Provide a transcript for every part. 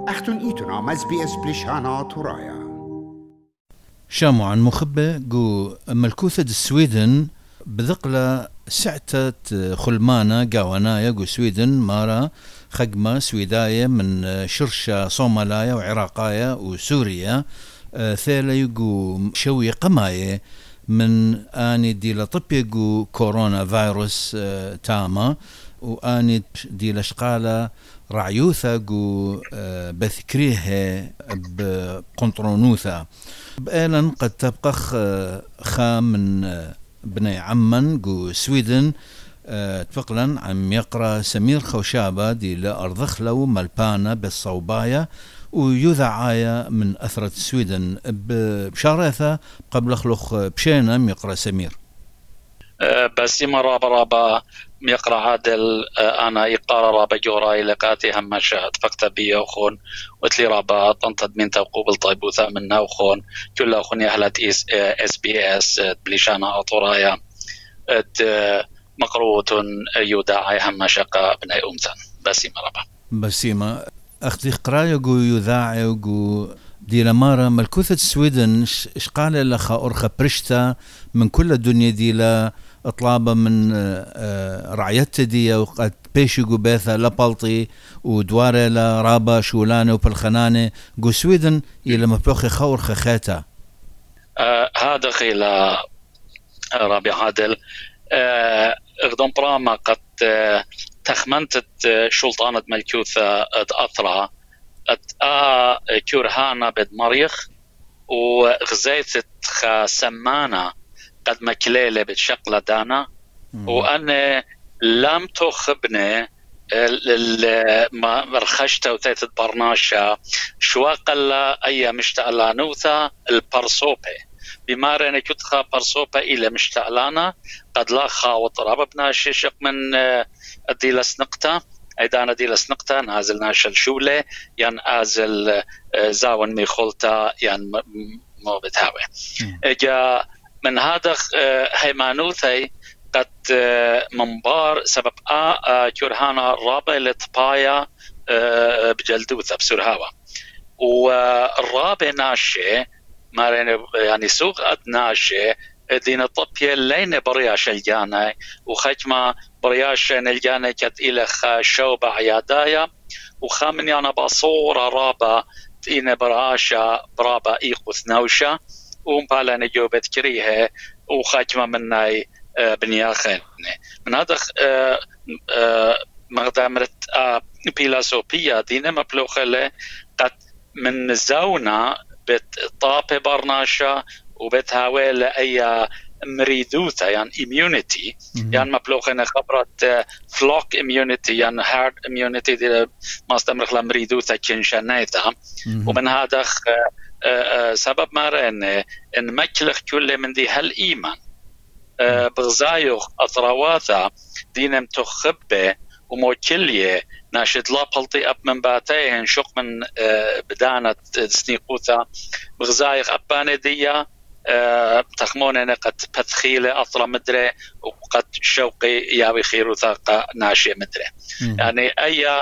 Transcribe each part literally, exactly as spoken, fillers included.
اختون ایتونا مز بی اس بلیشانا تورایا شامو عن مخبة جو ملكوثة السويدن بذقلة سعتة خلمانة قاونايا جو سويدن مارا خقمة سويداية من شرشة صومالايا وعراقايا وسوريا ثيلا يجو شوي قماية من آني دي لطبي جو كورونا فيروس تاما وآني دي لشقالة رعيوثا جو بثكريه بقنطرونوثا بأيلا قد تبقى خا من بني عمان جو سويدن تفقلا عم يقرأ سمير خوشابة دي لأرضخلو ملبانا بالصوبايا ويذعايا من أثرة السويدن بشارثة قبل خلوخ بشينا يقرأ سمير بس مرة رابا يقرأ عادل أنا يقرأ رابا جوراي لقاتي هم شاهد فقط بي أخون وتلي رابا تنتد من توقوب الطيبوثة من نوخون كل أخوني أهلت اس بي اس بليشانا أطورايا مقروط يداعي هم شقا بني أمثن بسيمة رابا بسيمة أختي قرايا جو يذاعي جو دي لمارا ملكوثة السويدن شقال لخا أرخا برشتا من كل الدنيا دي لا اطلابا من رعيت دي وقد بيشي جو بيثا لبالطي ودواري لرابا شولاني وبالخناني جو سويدن يلا مبلوخي خور خخاتا آه هذا خيلا رابي عادل آه اغدم براما قد آه تخمنت شلطانة ملكوثة أثرها أتآ كورهانا بد مريخ وغزيت سمانة قد مكليلة بتشقلة دانا وأنا لم تخبني ما رخشت وثيت برناشا شو قال أي مشتعلا نوثا البرصوبة بمارنا كتخا برصوبة إلى مشتعلانا قد لا خاوط راببنا شيشق من الديلس نقطة أيضا ديلس نقطة نازل ناشل شولة ين آزل زاون ميخولتا ين مو بتهاوي إجا من هذا هيمانوثي قد منبار سبب آ كورهانا رابع لطبايا بجلدوثة بسرهاوة والرابع ناشي مارين يعني سوق أد ناشي دين الطبية لين برياش الجانا وخجمة برياش الجانا كت إلى شوبة عيادايا وخامن يعني بصورة رابا تين براشا برابا إيقوث نوشا ومبالا نجوبت كريها وخجمة مناي بنياخين من هذا مقدمرت بيلاسوبيا دين مبلوخلة قد من زونا بتطابي برناشا وبتهاوي لأي مريدوثة يعني immunity يعني مبلوخنا خبرت flock immunity يعني herd immunity دي ما استمرخ لمريدوثة كنشانيتها ومن هذا سبب مارين إن مكلخ كل من دي هالإيمان بغزايوخ أطرواثا دينم تخبه وموكلية ناشد لا بلطي أب من باتيهن شق من بدانة سنيقوثا بغزايخ أباني ديا تخموننا قد بتخيلة أطرى مدري وقد شوقي ياوي خير وثاقة ناشية مدري يعني أي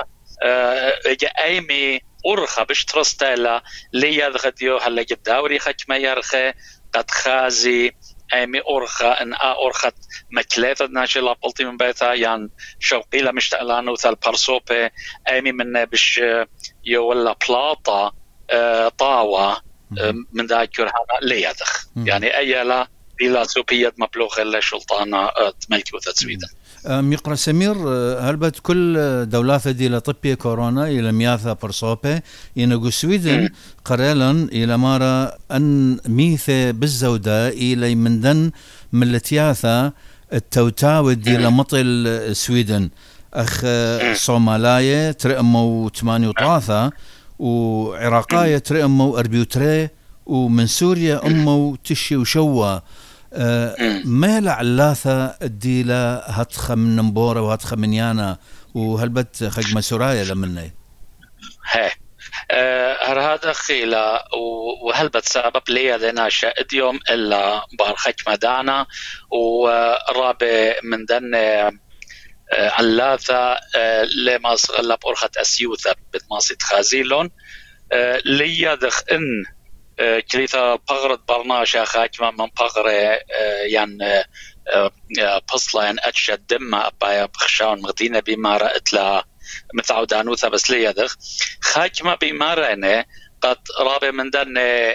أيمي أرخى بشترستيلا ليا ذغديو هلا جداوري خك ما يرخي قد خازي أيمي أرخى إن أرخت مكليثة ناشي لابلتي من بيتها يعني شوقي لا مشتعلانو ثال برسوبي أيمي من بش يولا بلاطة طاوة من ذاكر هذا ليا ذخ يعني أي لا بلا سوبية مبلوغ إلا شلطانة ملكوثة سويدن يقرأ سمير هل بت كل دولات دي لطبية كورونا إلى مياثا برصوبة ينقو سويدن قريلا إلى مارا أن ميثة بالزودة إلى مندن ملتياثا التوتاوي دي لمطل سويدن أخ صومالاية ترقمو تمانيو طاثة وعراقاية ترقمو أربيوتري ومن سوريا أمو تشي وشوى أه ما لعلاثة الديلة هتخ من نمبورة وهتخ من يانا وهلبت خجمة سرايا لمني هي أه هذا خيلة وهلبت سبب لي ذنا شاهد يوم إلا بار خجمة دانا ورابع من دن علاثة لما صغلب أرخة أسيوثة بتماسيت خازيلون ليادخ إن كليثا بغرد برناشا خاكما من بغرة يعني بصلا ان اتشد دمه بايا بخشان مغدينا بمارة اتلا متعودانوثا بس ليادخ خاكما بمارة انه قد رابع من دن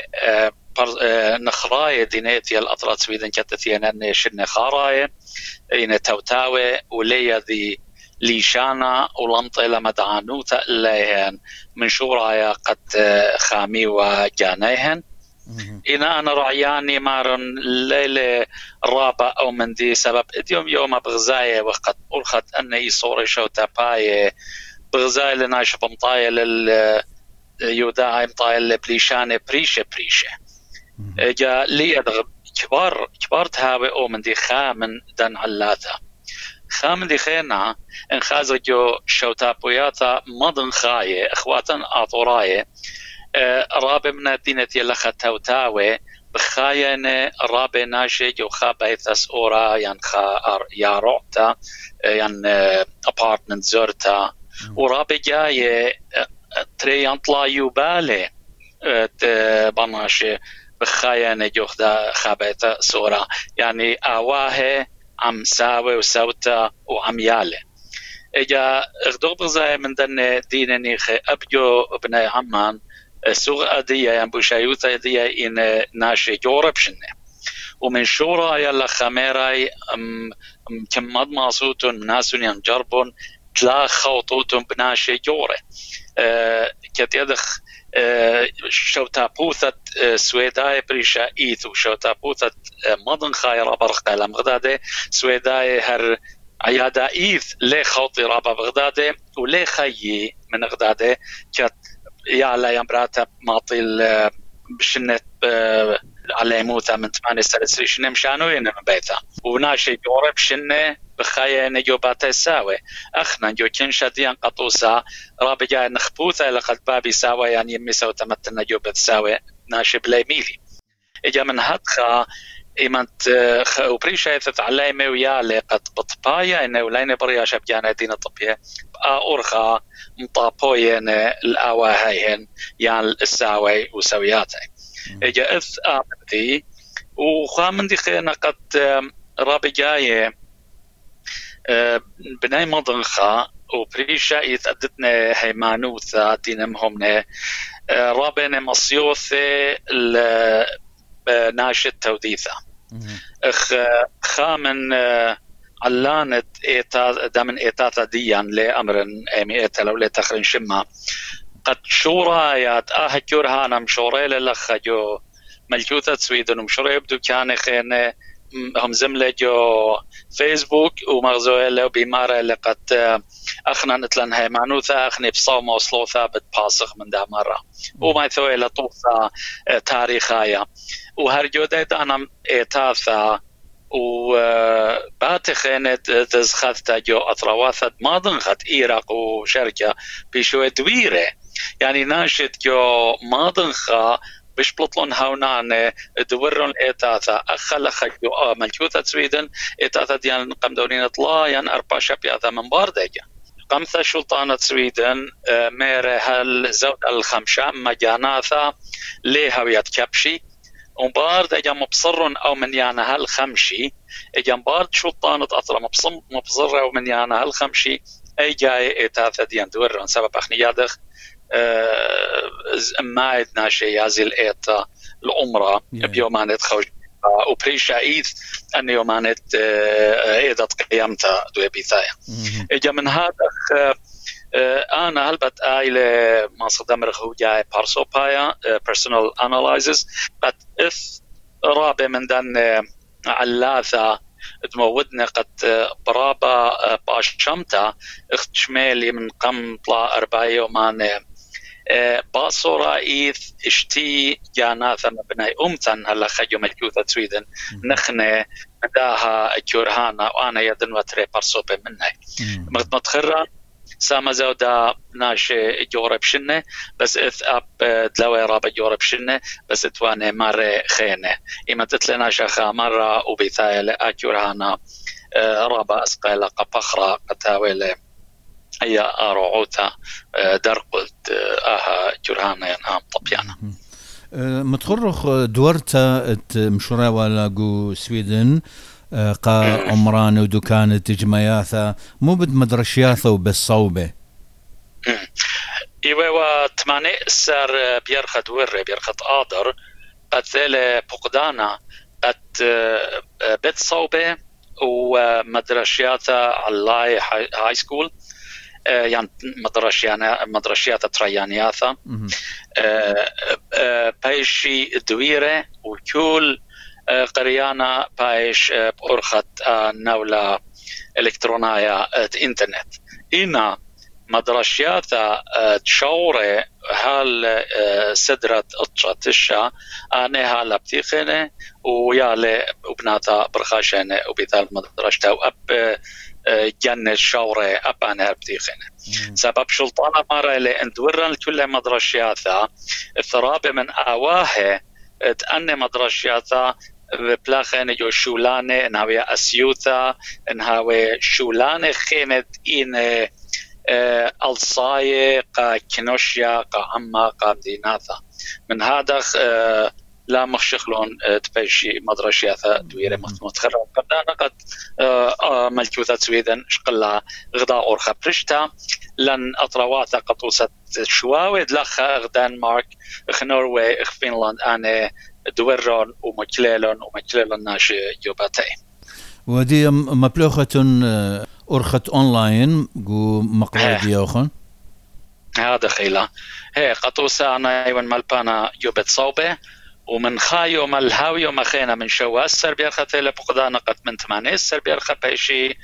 نخراية دينيتي الأطرات سويدن كتثينا نشن خاراية إن توتاوي وليا ذي ليشانا ولنطي لمدعانوتا إليهن من شورايا قد خامي وجانيهن إنا أنا رعياني مارن ليلة رابع أو من دي سبب إديوم يوم بغزاية وقد أرخت أني صوري شو تاباية بغزاية لناش بمطاية لل يوداعي مطاية لبليشانة بريشة بريشة جا لي كبار كبار تهاوي أو من دي خامن دن علاتا خامن دي خينا إن خازجو شو تابوياتا مضن خاية إخواتن آطوراية رابع من دينة يلخة توتاوي بخاين رابع ناشي جو خابي تسورا ين خا ياروتا ين ابارتمنت زورتا ورابع جاي تري ينطلا يوبالي بناشي بخاين جو خابي تسورا يعني اواه عم ساوي وسوتا وعم يالي اجا اغدو بغزاي من دن دينني خي ابجو ابن عمان سوغ أدية يعني بوشايوتا أدية إن ناشي جورب شنة ومن شورا يلا خميراي كم مد ماسوتون ناسون ينجربون تلا خوطوتون بناشي جورة أه كتيدخ أه شوتا بوثت أه سويداي بريشا إيثو شوتا بوثت أه مدن خايرة برقة لمغدادة سويداي هر عيادة إيث لي خوطي رابا بغدادة ولي خيي من غدادة كت يا لا يمراتا ماطيل بشنة على موتا من ثمانية سنين شنة مشانو ينم بيتا وناشي جورب شنة بخايا نجوبات الساوي أخنا جو كنشا ديان قطوسا رابجا نخبوثا لقد بابي ساوي يعني يميسا وتمتن نجوبات ساوي ناشي بلاي ميلي إجا من هدخا إيمانت وبريشا يتعلمي ويالي قد بطبايا إنه ولين بريا شبجانا دين الطبية أورخا مطابوين الأواهين يعني الساوي وسوياتي إجا إث آمدي وخامن دي خينا قد رابي جاية بناي مضنخا وبريشا يتأدتنا هيمانوثا دينمهمنا رابينا مصيوثي ناشد توديثا اخ خامن علانت ايتا دمن ايتاتا ديان لامر امي ايتا لو لتخرن شما قد شورايات اه كورهانا مشوري للخ جو ملكوثة سويدن ومشوري يبدو كان خينه هم زملة جو فيسبوك ومغزوه له بمارة لقد أخنا نتلن هيمانوثا أخني بصوم وصلوثا بتباسخ من ده مرة وما يثوي لطوثا تاريخايا وهرجودت أنا إيتاثا وباتخينة تزخذتا جو أطرواثت ما ضنخت إيراق وشركة بشوية دويرة يعني ناشد جو ما ضنخا بش بلطلون هاونان دورون إيتاثا أخلق جو ملكوثة سويدن إيتاثا ديان قم دورين اطلايان أربع شبياثا من باردجة قمثة سلطانة سويدن مير هل زود الخمشام مجاناثا ليها ويتكبشي ومبارد اجا مبصر او من يانا هالخمشي اجا مبارد سلطانة اطرا مبصر او من يانا هالخمشي اي جاي ايتاثا ديان دورون سبب اخني يادخ ما ناشي يازي الايتا العمرة بيومانت خوش وبريشا ايث ان يومانت ايدت قيامتا دوي بيثايا اجا من هذا أنا هلبت آيلة ما صدام رخو جاي بارسو بايا personal analysis قد إث رابع من دان علاثة دمودنا قد برابا باشمتا اخت شمالي من قم طلا أربعة يومان باصورا إيث اشتي جاناثا مبناي أمتن هلا خيو ملكوثة سويدن نخنة مداها جورهانا وأنا يدن وتري بارسو بمناي متخرا سام زودا ناشي جورب شنة بس إث أب دلوي رابع جورب شنة بس إتواني مرة خينة إما تتلنا شخا مرة وبيثايل أجورهانا رابا أسقال قبخرة قتاويل أي أروعوتا درقلت آها جرهانا ينام طبيانا متخرخ دورتا مشورة ولا جو سويدن قا عمران ودكان تجمياثا مو بد مدرشياثا وبالصوبة إيوا تماني سر بيرخد ور بيرخد آدر قد ذيل بقدانا قد بيت صوبة ومدرشياتا على هاي سكول يعني مدرشيانا مدرشياتا تريانياثا بايشي دويرة وكل قريانا بايش بأرخت نولة إلكترونية إنترنت إنا مدرشياتا تشورة هال سدرت أطشتشا أنا هال بتيخنة ويالي وبناتا برخاشنة وبيثال مدرشتا وأب جنة شورة أب أنا بتيخنة سبب شلطانة مرة اللي اندورن كل مدرشياتا الثرابة من أواه تأني مدرشياتا بلاخن جو شولانة نهاوي أسيوتا نهاوي شولانة خيمة إن الصاية قا كنوشيا قا عما قا مديناتا من هذا لا مخشخلون تبيشي مدرشياتا دويرة متخرج قدانا قد ملكوثة سويدن شقلا غدا أورخا برشتا لن أطرواتا قد وصلت شواوي دلخا غدان مارك اخ نوروي اخ فنلاند أنا دورون ومكليلون ومكليلون ناشي يوباتي ودي مبلوخة أرخت أونلاين جو مقرأ ديوخن هذا خيلا هي قطوسة أنا يوان ملبانا يوبت صوبة ومن خايو مالهاويو مخينا من شوا السر بيرخت إلى بقدانا قد من ثمانية السر بيرخت بيشي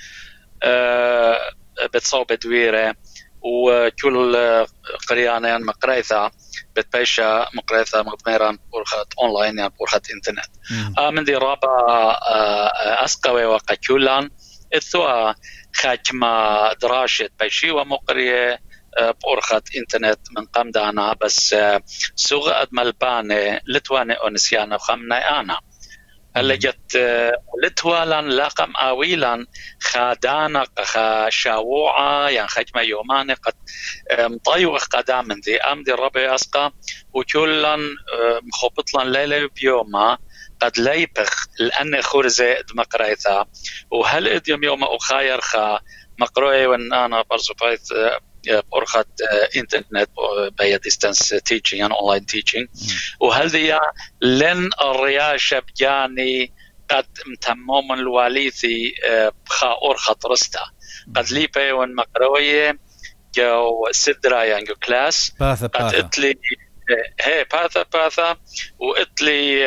أه بتصوبة دويرة وكل قريانين مقريثة بتبيشا مقريثة مقدميران بورخت أونلاين يعني بورخت إنترنت آه من دي رابا آه أسقوي وقاكولان إثوا خاكما دراشة بيشي ومقرية آه بورخت إنترنت من قام دانا بس آه سوغ أدمالباني لتواني أونسيانا خمنا أنا هلا جت لتوالان لاقم آويلان خادانا خا شاوعة يعني خجمة يومان قد مطيوخ قدام من ذي أم دي ربي أسقى وكلن مخبطلان ليلة بيوما قد ليبخ لأن خورزة مقرأيثا وهل إديوم يوم أخاير خا مقرأي وأن أنا برزو بايت بأرخت إنترنت بيا ديستانس تيتشينج يعني أونلاين تيتشينج وهل ذي لن الرياشة بجاني قد متمم الواليثي بخا أرخت رستا قد لي بيوان مقروية جو سدرا يعني جو كلاس قد اتلي هي باثا باثا واتلي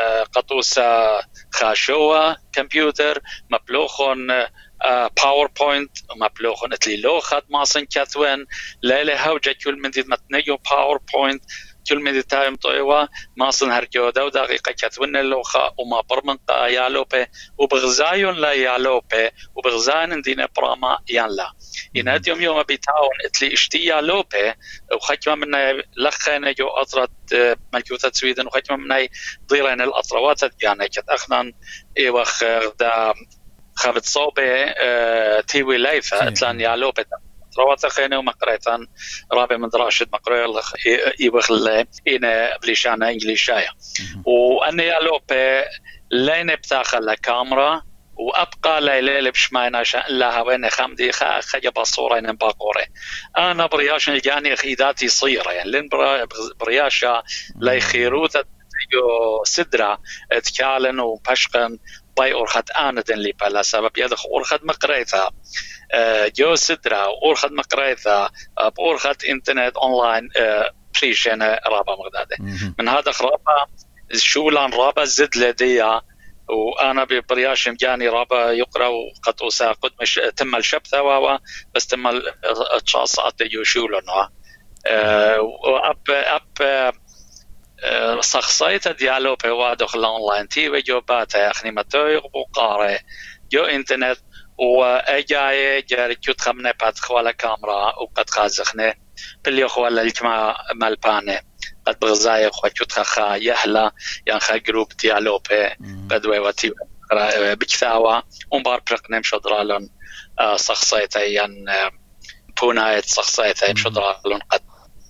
قطوسة خاشوة كمبيوتر مبلوخون باوربوينت مبلوخون اتلي لوخات ماسن كاثوين ليلة هوجة كل من دي متنيو باوربوينت كل من دي تايم طيوة ماسن هرجو دو دقيقة كاثوين اللوخة وما برمنقا يالوبي وبغزايون لا يالوبي وبغزاين دينا براما يان لا ينات يوم يوم بيتاون اتلي اشتي يالوبي وخكما منا لخينا جو أطرت ملكوثة سويدن وخكما منا ضيرين الأطروات يعني كت أخنا إيوخ غدا خابت صوبة اه تيوي ليفة اتلان يالوبة روات خينة ومقريتان رابع من دراشد مقرية إيوخ إينا بليشانة إنجليشاية وأني يالوبة لين بتاخل كاميرا وأبقى ليلة بشماينا شأن لها وين خمدي خا خجب الصورة باقورة أنا برياش الجاني خيداتي صيرة يعني لين برياشة لا خيروثة جو سدرة تكالن وبشقن باي أورخد آندن لي بلا سبب يدخ أورخد مقريثة جو سدرة أورخد مقريثة بأورخد إنترنت أونلاين بريشنا رابا مغدادة من هذا رابا شولان رابا زد لديها وأنا ببرياش مجاني رابا يقرأ وقد أساقد مش تم الشبثة واوا بس تم الشاصات يشولنها وأب أب شخصية ديالو بوادخ الأونلاين تي وجو باتا أخني متوي وقارة جو إنترنت وأجاي جاري كيوت خمنة باتخ ولا كاميرا وقد خازخنة بلي خوالة الجماعة مالبانة قد بغزاي خو كيوت خا يهلا يعني خا جروب ديالو بي قد ويواتي بكثاوة ومبار برقنم شدرالون صخصيتين بونايت صخصيتين شدرالون قد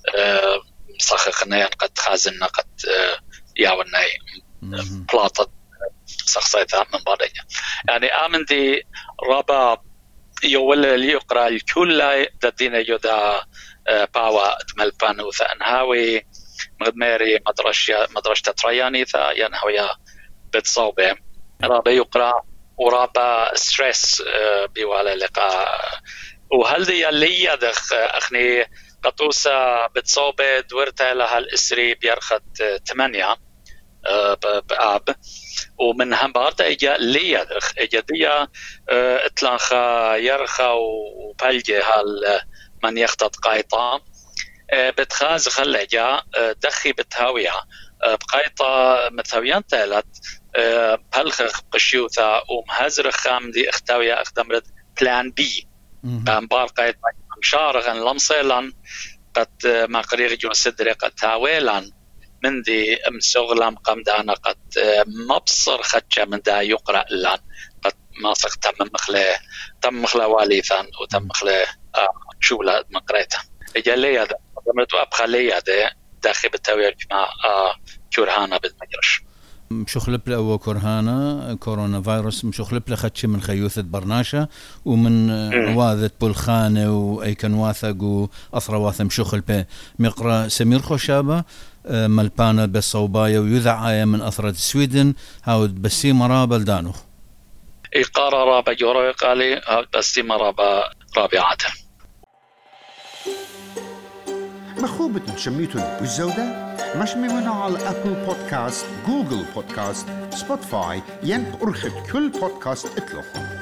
صخخنا قد خازنا قد ياونا بلاطة صخصيتها من بعدين يعني آمن دي رابع يولا لي يقرأ الكل دين يدا باوا تملبان وثانهاوي مدمري مدرسة مدرسة ترياني ثا ينهويا بتصوبه رابع يقرأ ورابع ستريس بيوالا لقاء وهل دي اللي يدخ أخني قطوسة بتصوبه دورتها لها الإسري بيرخد ثمانية بآب ومن هم بعد إجا لي يدخ إجا دي اتلانخا يرخا وبلجي هال من يخطط قايطة بتخاز خلجا دخي بتهاوية بقايطة متهاويان تالت بلخخ قشيوثا ومهزر خام دي اختاوية اخدمرت بلان بي بار قايطة مشارغا لمصيلا قد ما قريغ جو سدري قد تاويلا من دي مسغلم قمدانا قد مبصر خدشة من دا يقرأ لان قد ما صغ تم مخلاه تم مخلاه واليثان وتم مخلاه شولة مقريتا إجا لي هذا قمرت وأبخى لي هذا داخل بالتوير مع كورهانا بالمجرش مشخلب له كورهانا كورونا فيروس مشخلب له خدش من خيوثة برناشة ومن واذة بلخانة وأيكن واثق وأثرواثة مشخل به مقرأ سمير خوشابة ملبانة بالصوباية ويذعاية من أثرة السويدن هاود بسي مرابا لدانو إقارة رابا جورو قالي هاود بسي مرابا رابعة مخوبة تشميتون بالزودة مش ممنوع على أبل بودكاست جوجل بودكاست سبوتفاي ين أرخد كل بودكاست اطلقهم